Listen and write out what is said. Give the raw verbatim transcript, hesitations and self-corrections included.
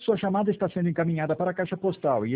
Sua chamada está sendo encaminhada para a caixa postal e